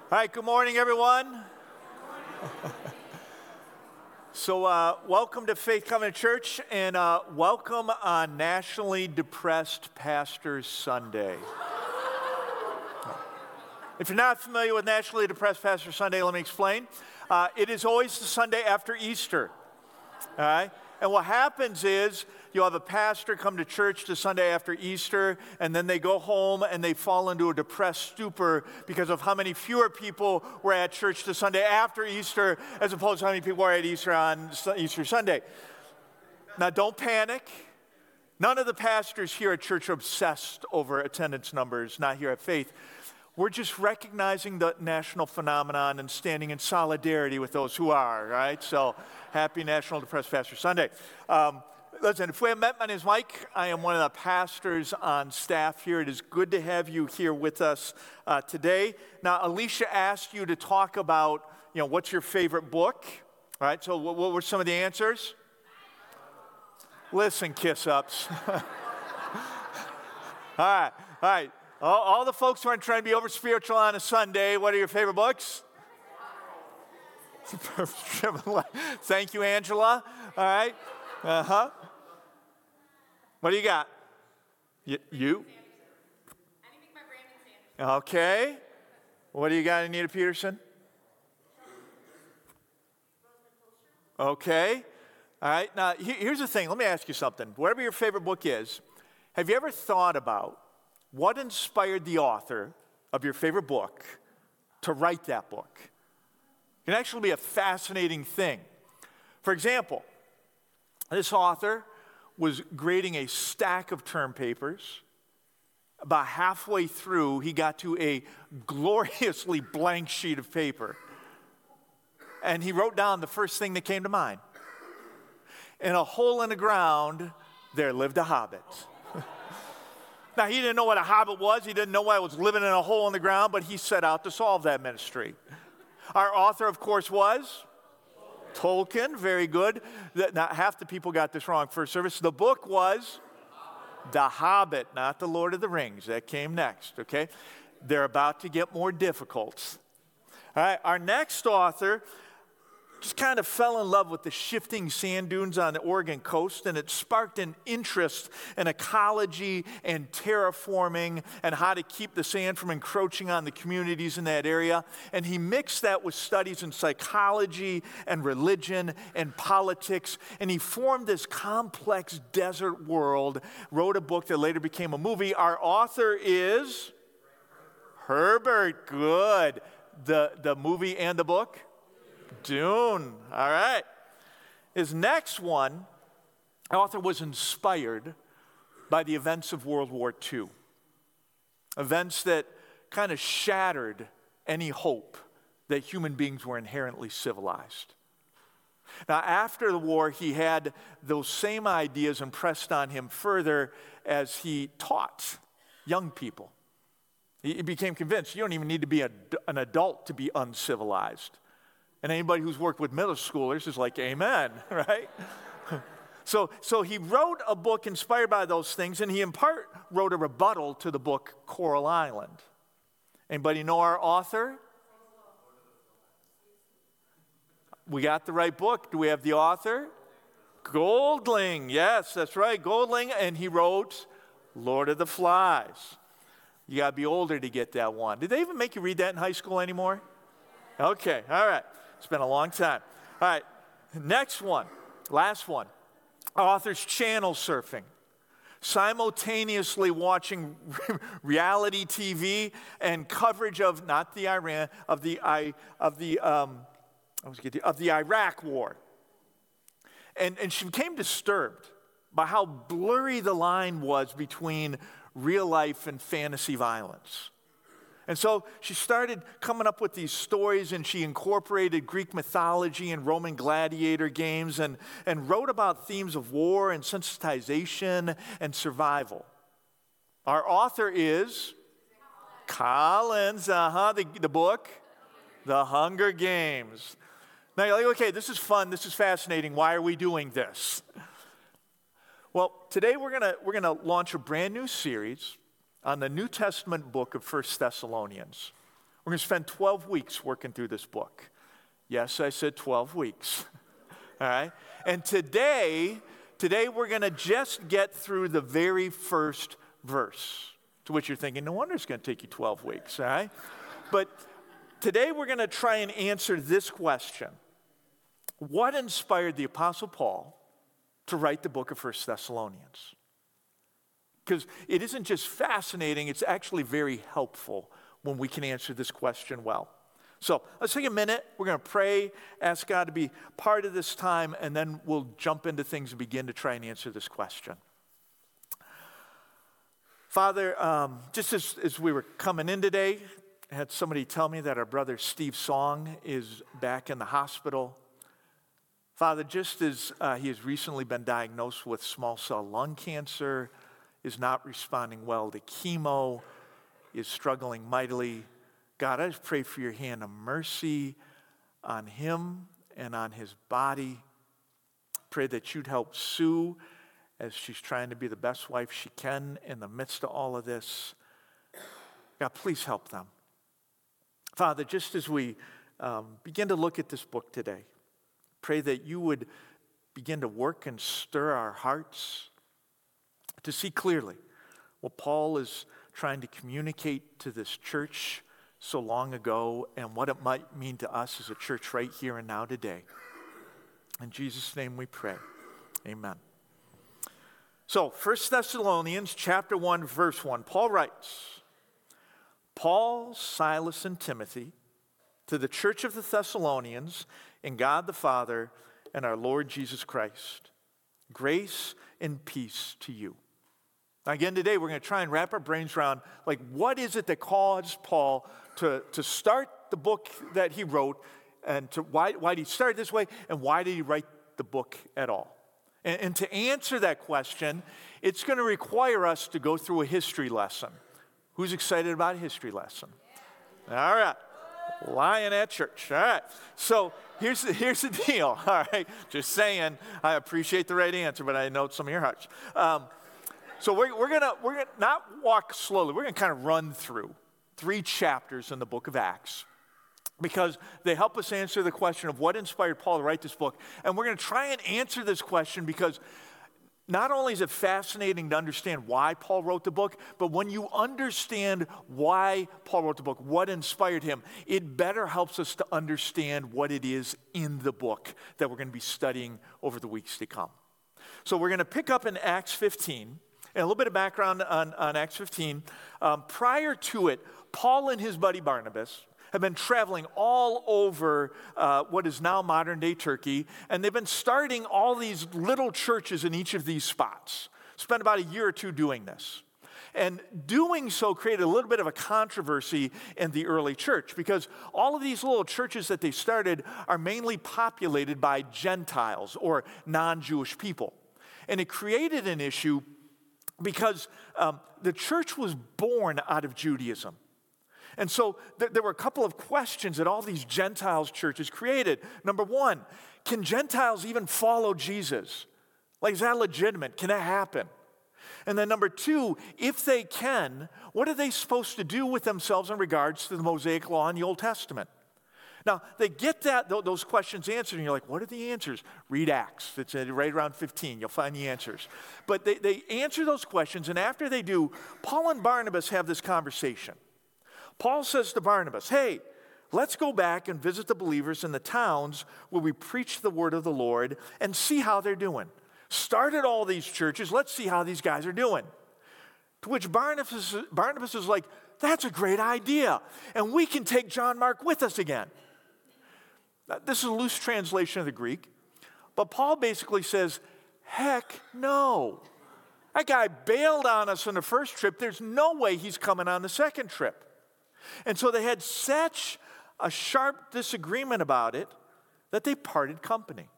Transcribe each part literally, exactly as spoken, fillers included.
All right, good morning, everyone. so, uh, welcome to Faith Covenant Church, and uh, welcome on Nationally Depressed Pastors Sunday. If you're not familiar with Nationally Depressed Pastor Sunday, let me explain. Uh, it is always the Sunday after Easter, all right? And what happens is you'll have a pastor come to church the Sunday after Easter, and then they go home and they fall into a depressed stupor because of how many fewer people were at church the Sunday after Easter as opposed to how many people were at Easter on Easter Sunday. Now, don't panic. None of the pastors here at church are obsessed over attendance numbers, not here at Faith. We're just recognizing the national phenomenon and standing in solidarity with those who are, right? So, happy National Depressed Pastor Sunday. Um, listen, if we haven't met, my name is Mike. I am one of the pastors on staff here. It is good to have you here with us uh, today. Now, Alicia asked you to talk about, you know, what's your favorite book, right? So, what, what were some of the answers? Listen, kiss-ups. all right, all right. All, all the folks who aren't trying to be over spiritual on a Sunday, what are your favorite books? Thank you, Angela. All right. Uh-huh. What do you got? Y- you? Anything by Brandon Sanderson. Okay. What do you got, Anita Peterson? Okay. All right. Now, here's the thing. Let me ask you something. Whatever your favorite book is, have you ever thought about what inspired the author of your favorite book to write that book? It can actually be a fascinating thing. For example, this author was grading a stack of term papers. About halfway through, he got to a gloriously blank sheet of paper. And he wrote down the first thing that came to mind. In a hole in the ground, there lived a hobbit. Now, he didn't know what a hobbit was. He didn't know why it was living in a hole in the ground, but he set out to solve that mystery. Our author, of course, was Tolkien. Very good. Now, half the people got this wrong first service. The book was The Hobbit, not The Lord of the Rings. That came next, okay? They're about to get more difficult. All right, our next author just kind of fell in love with the shifting sand dunes on the Oregon coast, and it sparked an interest in ecology and terraforming and how to keep the sand from encroaching on the communities in that area. And he mixed that with studies in psychology and religion and politics, and he formed this complex desert world, wrote a book that later became a movie. Our author is Herbert. Good. The, the movie and the book? Dune. All right. His next one, the author was inspired by the events of World War Two. Events that kind of shattered any hope that human beings were inherently civilized. Now, after the war, he had those same ideas impressed on him further as he taught young people. He became convinced you don't even need to be a, an adult to be uncivilized. And anybody who's worked with middle schoolers is like, amen, right? so, so he wrote a book inspired by those things, and he in part wrote a rebuttal to the book Coral Island. Anybody know our author? We got the right book. Do we have the author? Golding. Yes, that's right, Golding. And he wrote Lord of the Flies. You got to be older to get that one. Did they even make you read that in high school anymore? Okay, all right. It's been a long time. All right, next one, last one. Author's channel surfing. Simultaneously watching reality T V and coverage of, not the Iran, of the, I, of the, um, I was getting, of the Iraq War. And, and she became disturbed by how blurry the line was between real life and fantasy violence. And so she started coming up with these stories, and she incorporated Greek mythology and Roman gladiator games and, and wrote about themes of war and sensitization and survival. Our author is Collins, uh-huh, the, the book, The Hunger Games. Now you're like, okay, this is fun, this is fascinating, why are we doing this? Well, today we're gonna we're gonna launch a brand new series on the New Testament book of First Thessalonians. We're going to spend twelve weeks working through this book. Yes, I said twelve weeks. All right? And today, today we're going to just get through the very first verse, to which you're thinking, no wonder it's going to take you twelve weeks, all right? But today we're going to try and answer this question. What inspired the Apostle Paul to write the book of First Thessalonians? Because it isn't just fascinating, it's actually very helpful when we can answer this question well. So let's take a minute. We're going to pray, ask God to be part of this time, and then we'll jump into things and begin to try and answer this question. Father, um, just as, as we were coming in today, I had somebody tell me that our brother Steve Song is back in the hospital. Father, just as uh, he has recently been diagnosed with small cell lung cancer, is not responding well to chemo, is struggling mightily. God, I just pray for your hand of mercy on him and on his body. Pray that you'd help Sue as she's trying to be the best wife she can in the midst of all of this. God, please help them. Father, just as we um, begin to look at this book today, pray that you would begin to work and stir our hearts to see clearly what Paul is trying to communicate to this church so long ago and what it might mean to us as a church right here and now today. In Jesus' name we pray. Amen. So, First Thessalonians chapter one, verse one, Paul writes, Paul, Silas, and Timothy, to the church of the Thessalonians, in God the Father and our Lord Jesus Christ, grace and peace to you. Now again, today we're going to try and wrap our brains around, like, what is it that caused Paul to, to start the book that he wrote, and to why, why did he start this way, and why did he write the book at all? And, and to answer that question, it's going to require us to go through a history lesson. Who's excited about a history lesson? All right. Lion at church. All right. So here's the, here's the deal. All right. Just saying, I appreciate the right answer, but I know some of your hearts. Um, so we're, we're going to we're gonna not walk slowly. We're going to kind of run through three chapters in the book of Acts, because they help us answer the question of what inspired Paul to write this book. And we're going to try and answer this question because not only is it fascinating to understand why Paul wrote the book, but when you understand why Paul wrote the book, what inspired him, it better helps us to understand what it is in the book that we're going to be studying over the weeks to come. So we're going to pick up in Acts fifteen. And a little bit of background on, on Acts fifteen. Um, prior to it, Paul and his buddy Barnabas have been traveling all over uh, what is now modern-day Turkey, and they've been starting all these little churches in each of these spots. Spent about a year or two doing this. And doing so created a little bit of a controversy in the early church, because all of these little churches that they started are mainly populated by Gentiles or non-Jewish people. And it created an issue because um, the church was born out of Judaism. And so th- there were a couple of questions that all these Gentiles churches created. Number one, can Gentiles even follow Jesus? Like, is that legitimate? Can that happen? And then number two, if they can, what are they supposed to do with themselves in regards to the Mosaic Law in the Old Testament? Now, they get that th- those questions answered, and you're like, what are the answers? Read Acts. It's right around fifteen. You'll find the answers. But they, they answer those questions, and after they do, Paul and Barnabas have this conversation. Paul says to Barnabas, hey, let's go back and visit the believers in the towns where we preach the word of the Lord and see how they're doing. Started all these churches. Let's see how these guys are doing. To which Barnabas, Barnabas is like, that's a great idea, and we can take John Mark with us again. This is a loose translation of the Greek, but Paul basically says, heck no. That guy bailed on us on the first trip. There's no way he's coming on the second trip. And so they had such a sharp disagreement about it that they parted company.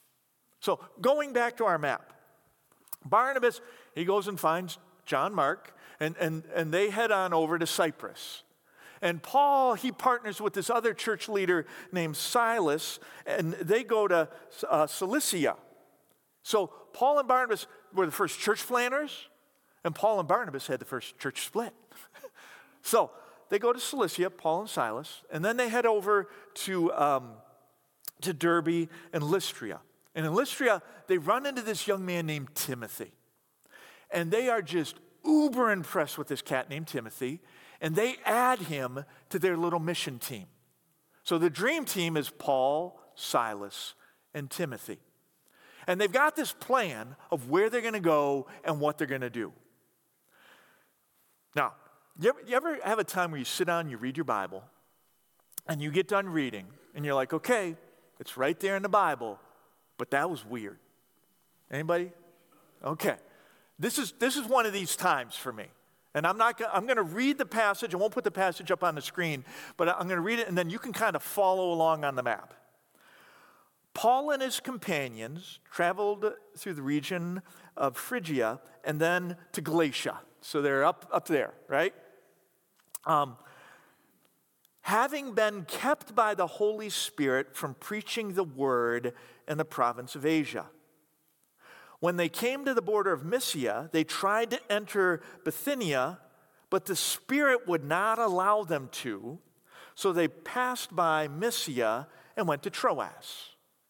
So going back to our map, Barnabas, he goes and finds John Mark, and, and, and they head on over to Cyprus. And Paul, he partners with this other church leader named Silas, and they go to uh, Cilicia. So Paul and Barnabas were the first church planners, and Paul and Barnabas had the first church split. So they go to Cilicia, Paul and Silas, and then they head over to, um, to Derbe and Lystra. And in Lystra, they run into this young man named Timothy. And they are just uber impressed with this cat named Timothy, and they add him to their little mission team. So the dream team is Paul, Silas, and Timothy. And they've got this plan of where they're going to go and what they're going to do. Now, you ever, you ever have a time where you sit down and you read your Bible, and you get done reading, and you're like, okay, it's right there in the Bible, but that was weird. Anybody? Okay. This is, this is one of these times for me. And I'm not gonna, I'm going to read the passage. I won't put the passage up on the screen, but I'm going to read it, and then you can kind of follow along on the map. Paul and his companions traveled through the region of Phrygia and then to Galatia. So they're up, up there, right? Um, having been kept by the Holy Spirit from preaching the word in the province of Asia. When they came to the border of Mysia, they tried to enter Bithynia, but the Spirit would not allow them to, so they passed by Mysia and went to Troas.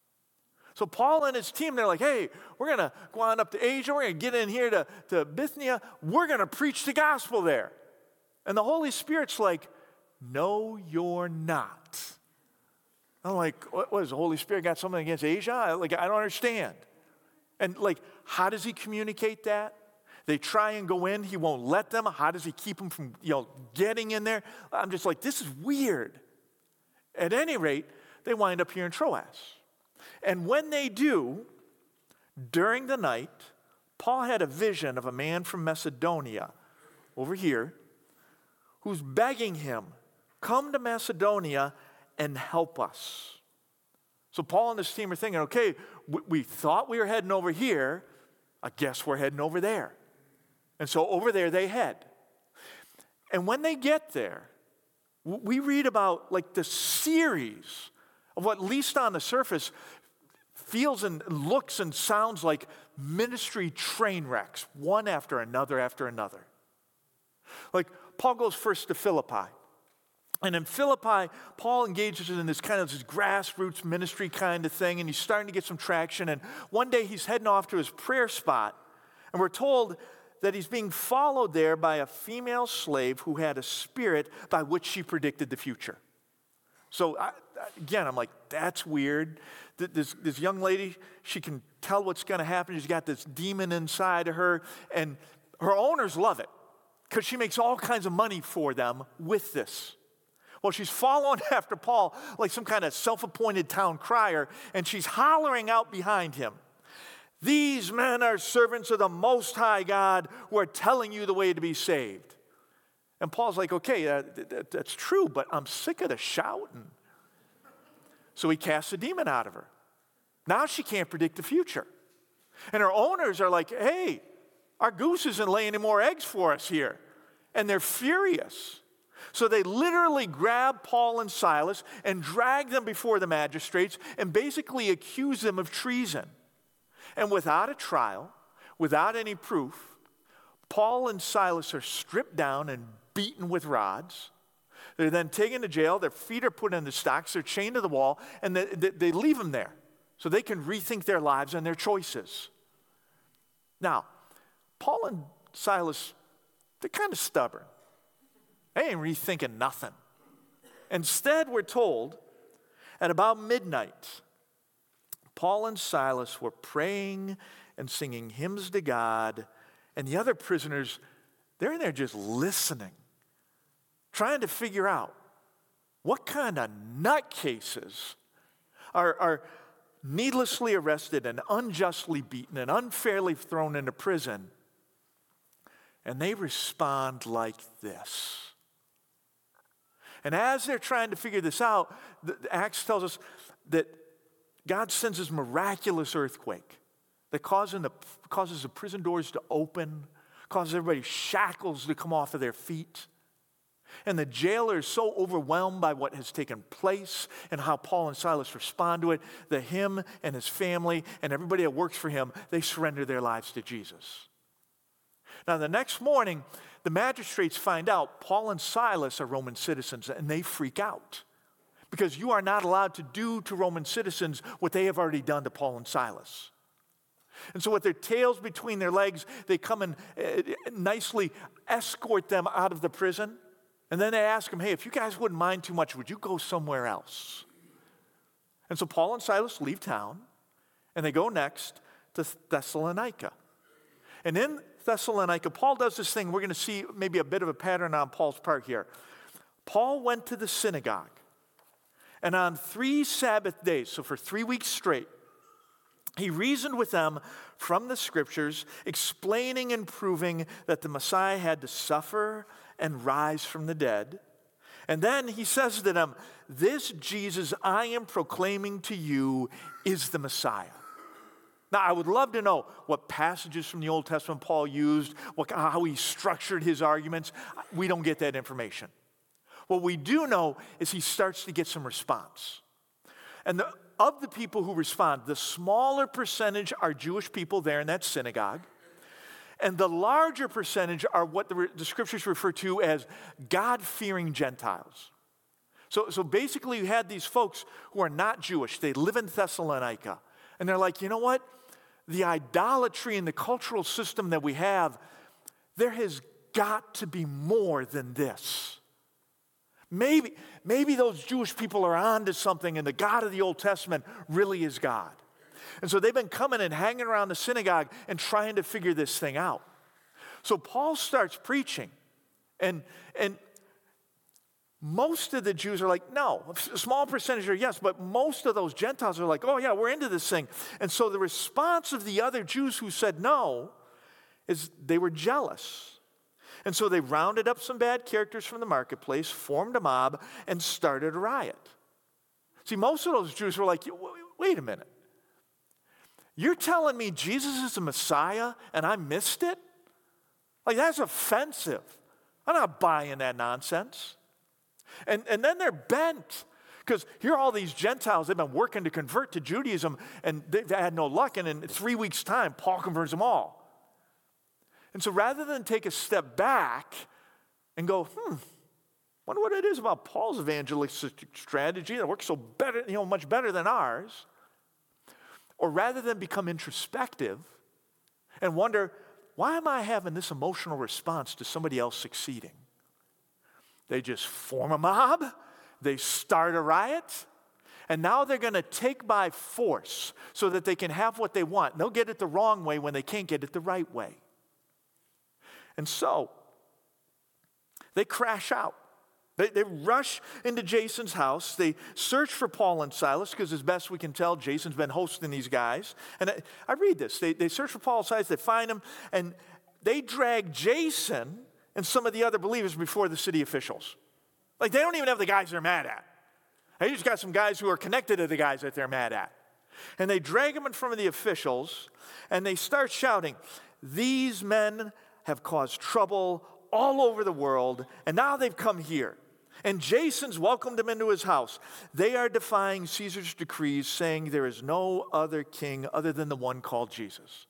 So Paul and his team, they're like, hey, we're going to go on up to Asia. We're going to get in here to, to Bithynia. We're going to preach the gospel there. And the Holy Spirit's like, no, you're not. I'm like, what, what is the Holy Spirit got something against Asia? Like, I don't understand. And like, how does he communicate that? They try and go in. He won't let them. How does he keep them from, you know, getting in there? I'm just like, this is weird. At any rate, they wind up here in Troas. And when they do, during the night, Paul had a vision of a man from Macedonia, over here, who's begging him, come to Macedonia and help us. So Paul and his team are thinking, okay, we, we thought we were heading over here. I guess we're heading over there. And so over there they head. And when they get there, we read about like the series of what, at least on the surface, feels and looks and sounds like ministry train wrecks, one after another after another. Like Paul goes first to Philippi. And in Philippi, Paul engages in this kind of this grassroots ministry kind of thing, and he's starting to get some traction. And one day he's heading off to his prayer spot, and we're told that he's being followed there by a female slave who had a spirit by which she predicted the future. So I, again, I'm like, that's weird. This, this young lady, she can tell what's going to happen. She's got this demon inside of her, and her owners love it because she makes all kinds of money for them with this. Well, she's following after Paul like some kind of self-appointed town crier, and she's hollering out behind him, these men are servants of the Most High God who are telling you the way to be saved. And Paul's like, okay, uh, that, that's true, but I'm sick of the shouting. So he casts a demon out of her. Now she can't predict the future. And her owners are like, hey, our goose isn't laying any more eggs for us here. And they're furious. So they literally grab Paul and Silas and drag them before the magistrates and basically accuse them of treason. And without a trial, without any proof, Paul and Silas are stripped down and beaten with rods. They're then taken to jail. Their feet are put in the stocks. They're chained to the wall, and they, they, they leave them there so they can rethink their lives and their choices. Now, Paul and Silas, they're kind of stubborn. They ain't rethinking nothing. Instead, we're told at about midnight, Paul and Silas were praying and singing hymns to God, and the other prisoners, they're in there just listening, trying to figure out what kind of nutcases are, are needlessly arrested and unjustly beaten and unfairly thrown into prison. And they respond like this. And as they're trying to figure this out, the, the Acts tells us that God sends this miraculous earthquake that causes the, causes the prison doors to open, causes everybody's shackles to come off of their feet. And the jailer is so overwhelmed by what has taken place and how Paul and Silas respond to it that him and his family and everybody that works for him, they surrender their lives to Jesus. Now, the next morning, the magistrates find out Paul and Silas are Roman citizens, and they freak out because you are not allowed to do to Roman citizens what they have already done to Paul and Silas. And so with their tails between their legs, they come and uh, nicely escort them out of the prison. And then they ask them, hey, if you guys wouldn't mind too much, would you go somewhere else? And so Paul and Silas leave town, and they go next to Thessalonica. And in Thessalonica, Paul does this thing. We're going to see maybe a bit of a pattern on Paul's part here. Paul went to the synagogue, and on three Sabbath days, so for three weeks straight, he reasoned with them from the scriptures, explaining and proving that the Messiah had to suffer and rise from the dead. And then he says to them, this Jesus I am proclaiming to you is the Messiah. Now, I would love to know what passages from the Old Testament Paul used, what, how he structured his arguments. We don't get that information. What we do know is he starts to get some response. And the, of the people who respond, the smaller percentage are Jewish people there in that synagogue, and the larger percentage are what the, the scriptures refer to as God-fearing Gentiles. So, so basically you had these folks who are not Jewish. They live in Thessalonica, and they're like, you know what? The idolatry and the cultural system that we have, there has got to be more than this. Maybe, maybe those Jewish people are onto something and the God of the Old Testament really is God. And so they've been coming and hanging around the synagogue and trying to figure this thing out. So Paul starts preaching, and, and most of the Jews are like, no. A small percentage are yes, but most of those Gentiles are like, oh yeah, we're into this thing. And so the response of the other Jews who said no is they were jealous. And so they rounded up some bad characters from the marketplace, formed a mob, and started a riot. See, most of those Jews were like, wait a minute. You're telling me Jesus is the Messiah and I missed it? Like, that's offensive. I'm not buying that nonsense. And, and then they're bent. Because here are all these Gentiles, they've been working to convert to Judaism, and they've had no luck. And in three weeks' time, Paul converts them all. And so rather than take a step back and go, hmm, wonder what it is about Paul's evangelistic strategy that works so better, you know, much better than ours, or rather than become introspective and wonder, why am I having this emotional response to somebody else succeeding? They just form a mob, they start a riot, and now they're going to take by force so that they can have what they want. They'll get it the wrong way when they can't get it the right way. And so, they crash out. They, they rush into Jason's house. They search for Paul and Silas because as best we can tell, Jason's been hosting these guys. And I, I read this. They, they search for Paul and Silas. They find him. And they drag Jason and some of the other believers before the city officials. Like, they don't even have the guys they're mad at. They just got some guys who are connected to the guys that they're mad at. And they drag them in front of the officials. And they start shouting, these men have caused trouble all over the world, and now they've come here. And Jason's welcomed them into his house. They are defying Caesar's decrees, saying there is no other king other than the one called Jesus.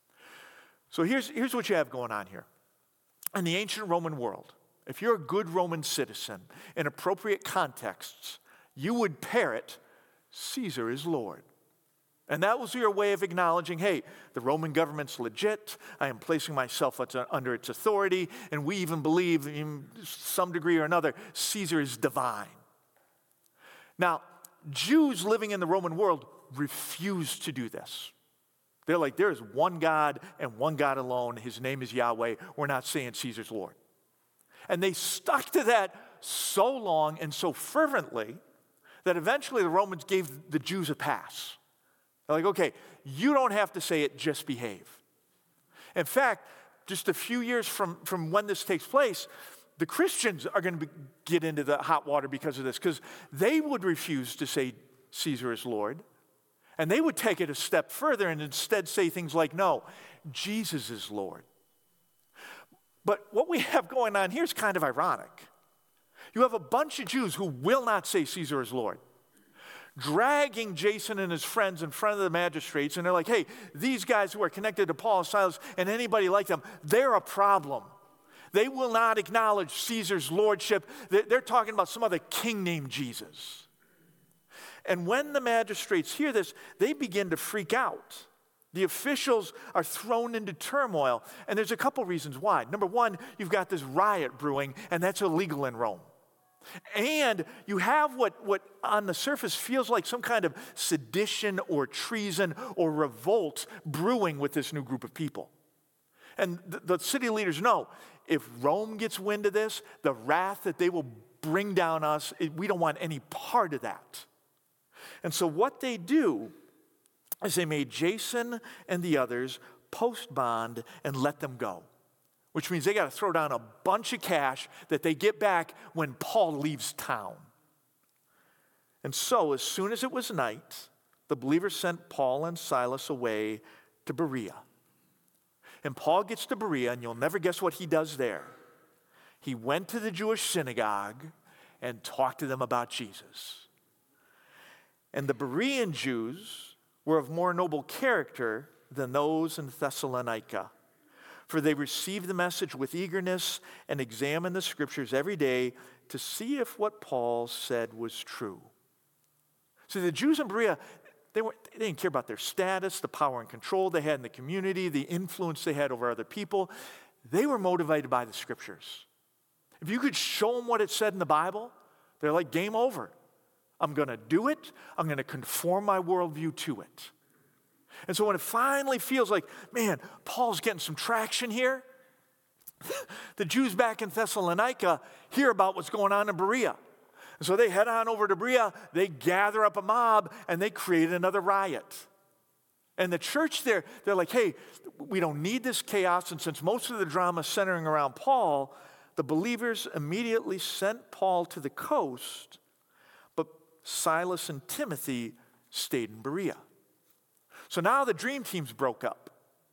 So here's, here's what you have going on here. In the ancient Roman world, if you're a good Roman citizen, in appropriate contexts, you would parrot, Caesar is Lord. And that was your way of acknowledging, hey, the Roman government's legit. I am placing myself under its authority. And we even believe, in some degree or another, Caesar is divine. Now, Jews living in the Roman world refused to do this. They're like, there is one God and one God alone. His name is Yahweh. We're not saying Caesar's Lord. And they stuck to that so long and so fervently that eventually the Romans gave the Jews a pass. They're like, okay, you don't have to say it, just behave. In fact, just a few years from, from when this takes place, the Christians are going to be, get into the hot water because of this, because they would refuse to say Caesar is Lord, and they would take it a step further and instead say things like, no, Jesus is Lord. But what we have going on here is kind of ironic. You have a bunch of Jews who will not say Caesar is Lord, dragging Jason and his friends in front of the magistrates, and they're like, hey, these guys who are connected to Paul and Silas and anybody like them, they're a problem. They will not acknowledge Caesar's lordship. They're talking about some other king named Jesus. And when the magistrates hear this, they begin to freak out. The officials are thrown into turmoil, and there's a couple reasons why. Number one, you've got this riot brewing, and that's illegal in Rome. And you have what, what on the surface feels like some kind of sedition or treason or revolt brewing with this new group of people. And the, the city leaders know, if Rome gets wind of this, the wrath that they will bring down us, we don't want any part of that. And so what they do is they made Jason and the others post bond and let them go, which means they got to throw down a bunch of cash that they get back when Paul leaves town. And so as soon as it was night, the believers sent Paul and Silas away to Berea. And Paul gets to Berea, and you'll never guess what he does there. He went to the Jewish synagogue and talked to them about Jesus. And the Berean Jews were of more noble character than those in Thessalonica, for they received the message with eagerness and examined the scriptures every day to see if what Paul said was true. So the Jews in Berea, they, weren't, they didn't care about their status, the power and control they had in the community, the influence they had over other people. They were motivated by the scriptures. If you could show them what it said in the Bible, they're like, game over. I'm going to do it. I'm going to conform my worldview to it. And so when it finally feels like, man, Paul's getting some traction here, the Jews back in Thessalonica hear about what's going on in Berea. And so they head on over to Berea, they gather up a mob, and they create another riot. And the church there, they're like, hey, we don't need this chaos. And since most of the drama is centering around Paul, the believers immediately sent Paul to the coast, but Silas and Timothy stayed in Berea. So now the dream team's broke up.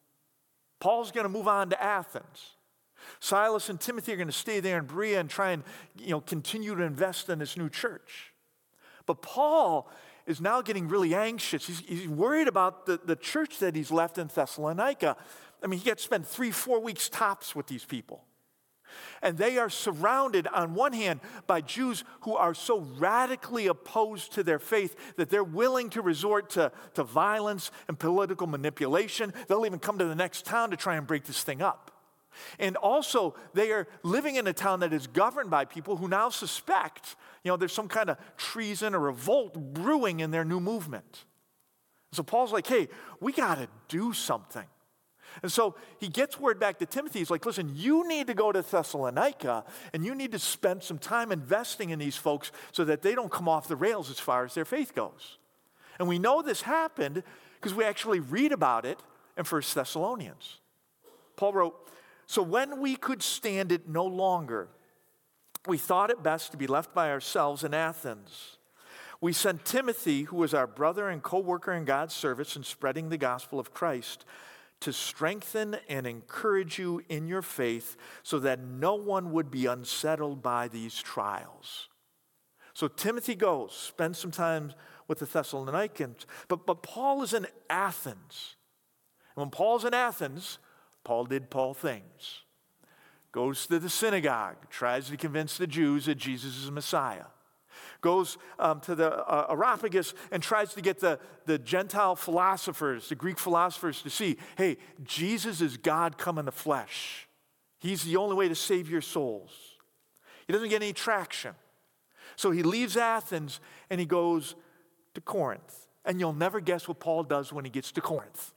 Paul's going to move on to Athens. Silas and Timothy are going to stay there in Berea and try and, you know, continue to invest in this new church. But Paul is now getting really anxious. He's, he's worried about the, the church that he's left in Thessalonica. I mean, he gets to spend three, four weeks tops with these people. And they are surrounded, on one hand, by Jews who are so radically opposed to their faith that they're willing to resort to, to violence and political manipulation. They'll even come to the next town to try and break this thing up. And also, they are living in a town that is governed by people who now suspect, you know, there's some kind of treason or revolt brewing in their new movement. So Paul's like, hey, we got to do something. And so he gets word back to Timothy. He's like, listen, you need to go to Thessalonica, and you need to spend some time investing in these folks so that they don't come off the rails as far as their faith goes. And we know this happened because we actually read about it in First Thessalonians. Paul wrote, so when we could stand it no longer, we thought it best to be left by ourselves in Athens. We sent Timothy, who was our brother and co-worker in God's service in spreading the gospel of Christ, to strengthen and encourage you in your faith so that no one would be unsettled by these trials. So Timothy goes, spends some time with the Thessalonians, but, but Paul is in Athens. And when Paul's in Athens, Paul did Paul things. Goes to the synagogue, tries to convince the Jews that Jesus is Messiah. Goes um, to the uh, Areopagus and tries to get the, the Gentile philosophers, the Greek philosophers, to see, hey, Jesus is God come in the flesh. He's the only way to save your souls. He doesn't get any traction. So he leaves Athens and he goes to Corinth. And you'll never guess what Paul does when he gets to Corinth.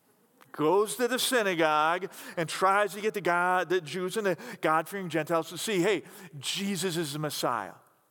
Goes to the synagogue and tries to get the, God, the Jews and the God-fearing Gentiles to see, hey, Jesus is the Messiah.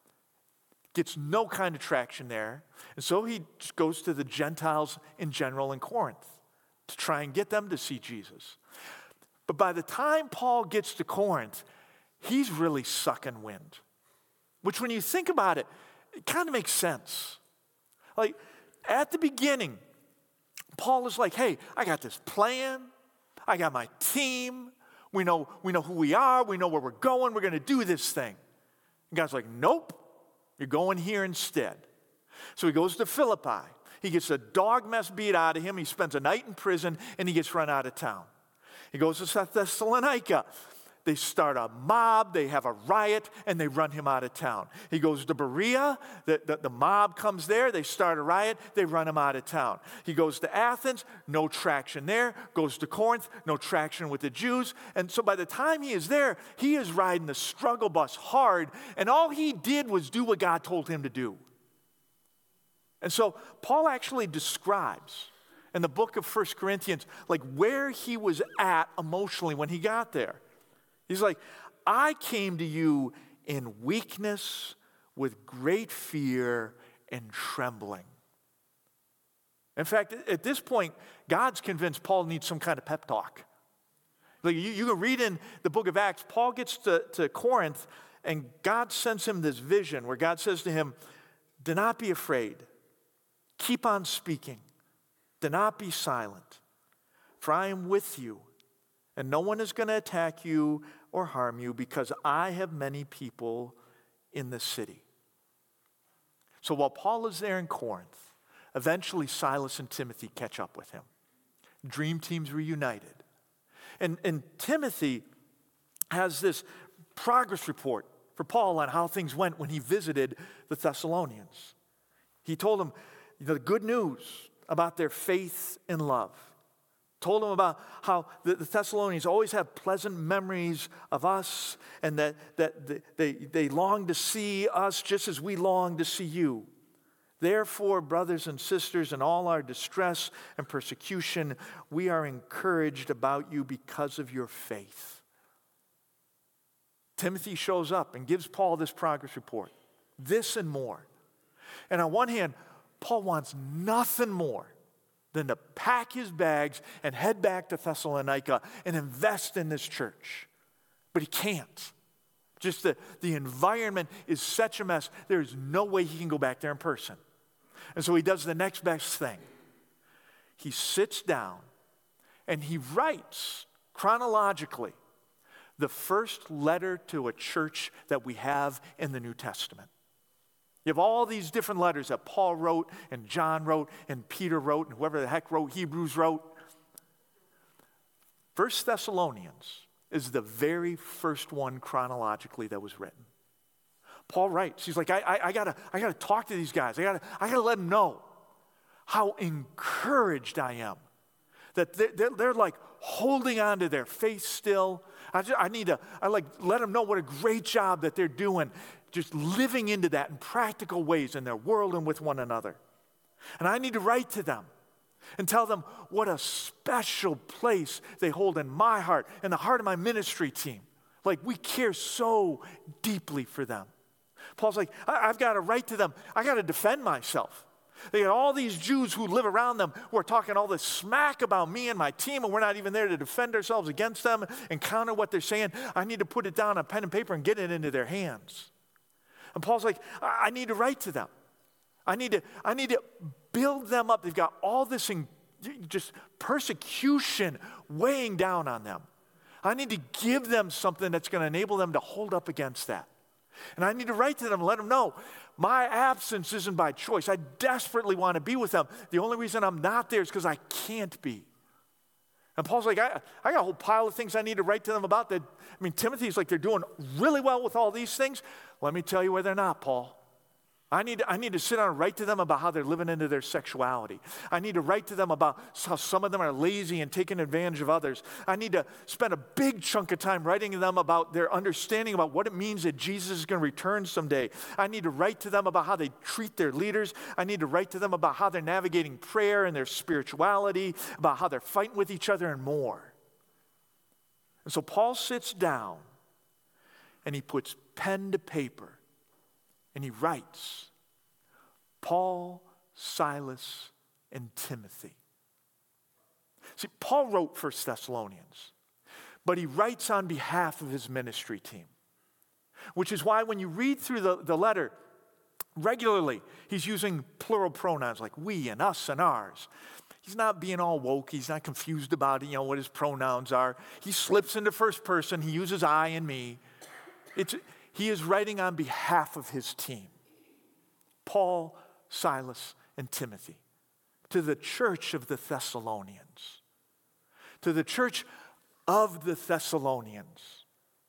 Gets no kind of traction there. And so he just goes to the Gentiles in general in Corinth to try and get them to see Jesus. But by the time Paul gets to Corinth, he's really sucking wind. Which when you think about it, it kind of makes sense. Like at the beginning, Paul is like, hey, I got this plan. I got my team. We know, we know who we are. We know where we're going. We're going to do this thing. And God's like, nope. You're going here instead. So he goes to Philippi. He gets a dog mess beat out of him. He spends a night in prison, and he gets run out of town. He goes to Thessalonica. they start a mob, they have a riot, and they run him out of town. He goes to Berea, the, the, the mob comes there, they start a riot, they run him out of town. He goes to Athens, no traction there. Goes to Corinth, no traction with the Jews. And so by the time he is there, he is riding the struggle bus hard, and all he did was do what God told him to do. And so Paul actually describes in the book of First Corinthians, like where he was at emotionally when he got there. He's like, I came to you in weakness, with great fear and trembling. In fact, at this point, God's convinced Paul needs some kind of pep talk. Like you, you can read in the book of Acts, Paul gets to, to Corinth, and God sends him this vision where God says to him, do not be afraid. Keep on speaking. Do not be silent, for I am with you, and no one is going to attack you or harm you, because I have many people in the city. So while Paul is there in Corinth, eventually Silas and Timothy catch up with him. Dream teams reunited. And, and Timothy has this progress report for Paul on how things went when he visited the Thessalonians. He told them the good news about their faith and love. Told them about how the, the Thessalonians always have pleasant memories of us, and that, that they, they long to see us just as we long to see you. Therefore, brothers and sisters, in all our distress and persecution, we are encouraged about you because of your faith. Timothy shows up and gives Paul this progress report, this and more. And on one hand, Paul wants nothing more than to pack his bags and head back to Thessalonica and invest in this church. But he can't. Just the, the environment is such a mess, there is no way he can go back there in person. And so he does the next best thing. He sits down and he writes chronologically the first letter to a church that we have in the New Testament. You have all these different letters that Paul wrote, and John wrote, and Peter wrote, and whoever the heck wrote, Hebrews wrote. First Thessalonians is the very first one chronologically that was written. Paul writes, he's like, I, I, I gotta, I gotta talk to these guys. I gotta, I gotta let them know how encouraged I am. That they're, they're, they're like holding on to their faith still. I, just, I need to, I like let them know what a great job that they're doing, just living into that in practical ways in their world and with one another. And I need to write to them and tell them what a special place they hold in my heart and the heart of my ministry team. Like we care so deeply for them. Paul's like, I, I've got to write to them. I got to defend myself. They got all these Jews who live around them who are talking all this smack about me and my team, and we're not even there to defend ourselves against them and counter what they're saying. I need to put it down on pen and paper and get it into their hands. And Paul's like, I, I need to write to them. I need to, I need to build them up. They've got all this in, just persecution weighing down on them. I need to give them something that's going to enable them to hold up against that. And I need to write to them and let them know my absence isn't by choice. I desperately want to be with them. The only reason I'm not there is because I can't be. And Paul's like, I, I got a whole pile of things I need to write to them about. That, I mean, Timothy's like, they're doing really well with all these things. Let me tell you where they're not, Paul. I need, I need to sit down and write to them about how they're living into their sexuality. I need to write to them about how some of them are lazy and taking advantage of others. I need to spend a big chunk of time writing to them about their understanding about what it means that Jesus is going to return someday. I need to write to them about how they treat their leaders. I need to write to them about how they're navigating prayer and their spirituality, about how they're fighting with each other and more. And so Paul sits down and he puts pen to paper. And he writes, Paul, Silas, and Timothy. See, Paul wrote First Thessalonians, but he writes on behalf of his ministry team, which is why when you read through the, the letter, regularly he's using plural pronouns like we and us and ours. He's not being all woke. He's not confused about, you know, what his pronouns are. He slips into first person. He uses I and me. It's... He is writing on behalf of his team, Paul, Silas, and Timothy, to the church of the Thessalonians. To the church of the Thessalonians.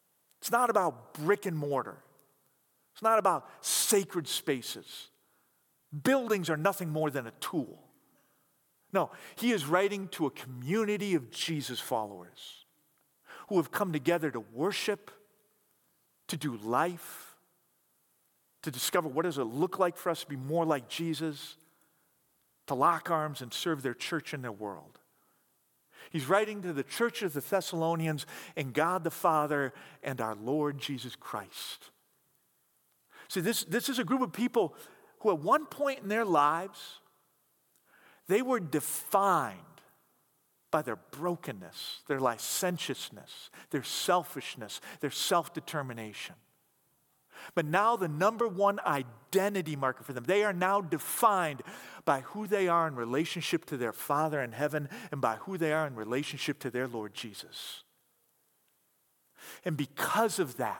It's not about brick and mortar. It's not about sacred spaces. Buildings are nothing more than a tool. No, he is writing to a community of Jesus followers who have come together to worship, to do life, to discover what does it look like for us to be more like Jesus, to lock arms and serve their church and their world. He's writing to the church of the Thessalonians and God the Father and our Lord Jesus Christ. See, this, this is a group of people who at one point in their lives, they were defined by their brokenness, their licentiousness, their selfishness, their self-determination. But now the number one identity marker for them, they are now defined by who they are in relationship to their Father in heaven and by who they are in relationship to their Lord Jesus. And because of that,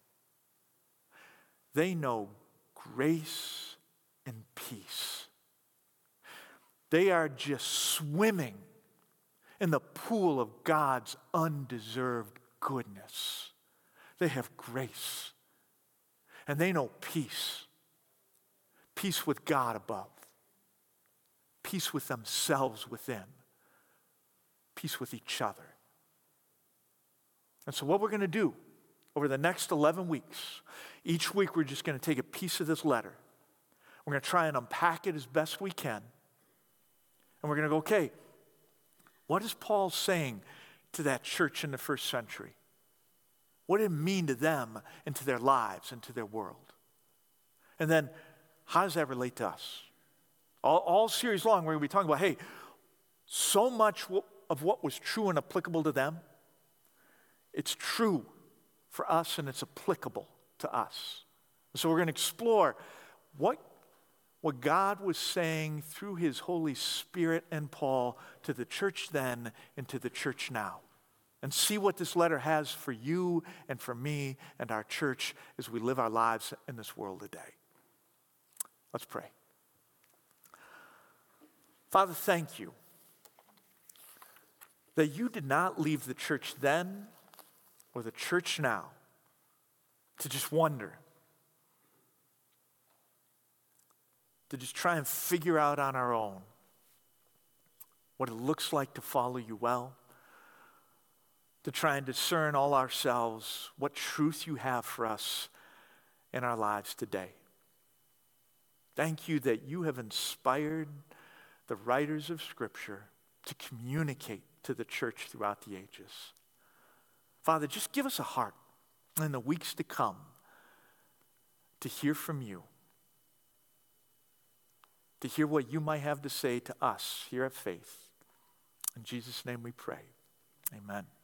they know grace and peace. They are just swimming in the pool of God's undeserved goodness. They have grace. And they know peace. Peace with God above. Peace with themselves within. Peace with each other. And so what we're going to do over the next eleven weeks, each week we're just going to take a piece of this letter. We're going to try and unpack it as best we can. And we're going to go, okay, what is Paul saying to that church in the first century? What did it mean to them and to their lives and to their world? And then, how does that relate to us? All, all series long, we're going to be talking about, hey, so much of what was true and applicable to them, it's true for us and it's applicable to us. So we're going to explore what, what God was saying through his Holy Spirit and Paul to the church then and to the church now. And see what this letter has for you and for me and our church as we live our lives in this world today. Let's pray. Father, thank you that you did not leave the church then or the church now to just wonder, to just try and figure out on our own what it looks like to follow you well, to try and discern all ourselves what truth you have for us in our lives today. Thank you that you have inspired the writers of Scripture to communicate to the church throughout the ages. Father, just give us a heart in the weeks to come to hear from you, to hear what you might have to say to us here at Faith. In Jesus' name we pray. Amen.